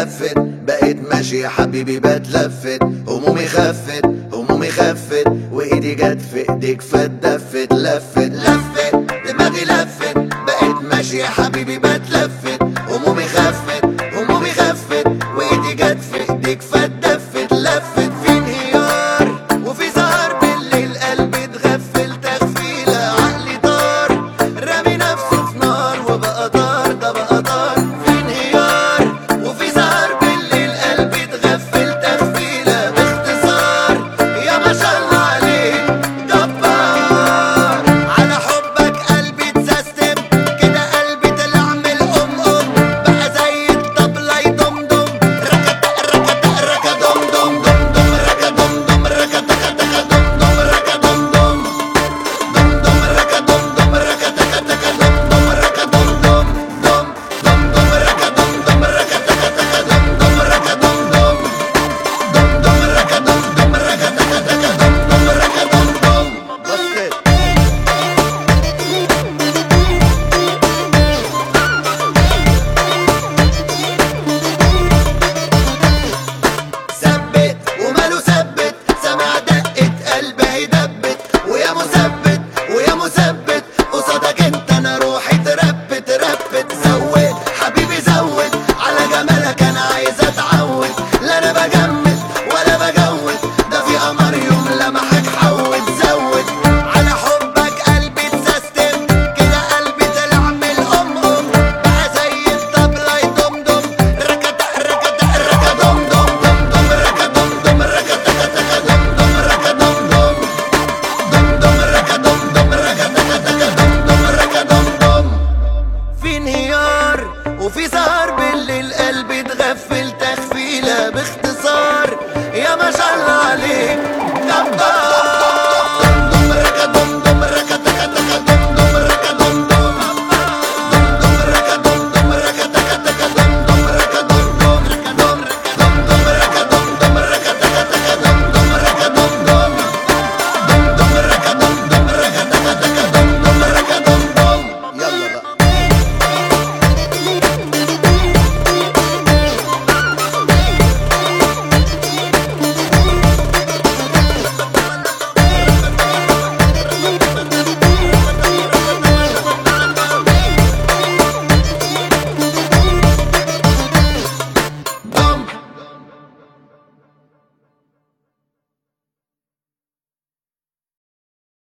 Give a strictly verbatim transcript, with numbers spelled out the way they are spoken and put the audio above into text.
لفت، بقيت ماشي يا حبيبي بتلفت، همومي خفت همومي خفت، وايدي جت في ايديك فاتدفت، لفت لفت دماغي لفت، بقيت ماشي يا حبيبي بتلفت، همومي خفت همومي خفت، وايدي جت في ايديك فاتدفت، لفت في انهيار وفي سهر بالليل، قلبي اتغفل تغفيلة، عقلي طار رامي نفسه في نار، وبقى طار ده بقى طار في انهيار وفي سهر بالليل، قلبي اتغفل تغفيلة، باختصار يا ما شاء الله عليك جبار، على حبك قلبي اتسيستم كده، قلبي طلع من الام ام، بقى زي الطبلة يدمدم، ركت ركت ركت دم دم دم دم، ركت دم دم ركت تك تك دم دم، ركت دم دم دم دم، ركت دم دم ركت تك تك دم دم، ركت دم دم دم دم دم، ركت دم دم ركت تك تك دم دم، ركت دم دم دم دم، ركت دم دم ركت تك تك دم دم، ركت دم دم. بصت ثبت وماله ثبت، سمع دقة قلبي هيدبت، ويا مثبت ويا مثبت، قصادك انت انا روحي تربت ربت، زود حبيبي زود على جمالك، انا عايز اتعود، لا انا بجمد ولا بجود، ده في قمر يوم لمحك حود، زود على حبك قلبي اتسيستم كده، قلبي طلع من الام ام، بقى زي الطبلة يدمدم، ركت ركت ركت دم دم دم دم، ركت دم دم ركت تك تك دم دم، ركت دم دم دم دم، ركت دم دم ركت تك تك دم دم، ركت دم دم. في انهيار وفي سهر بالليل، قلبي اتغفل تغفيلة، باختصار يا ما شاء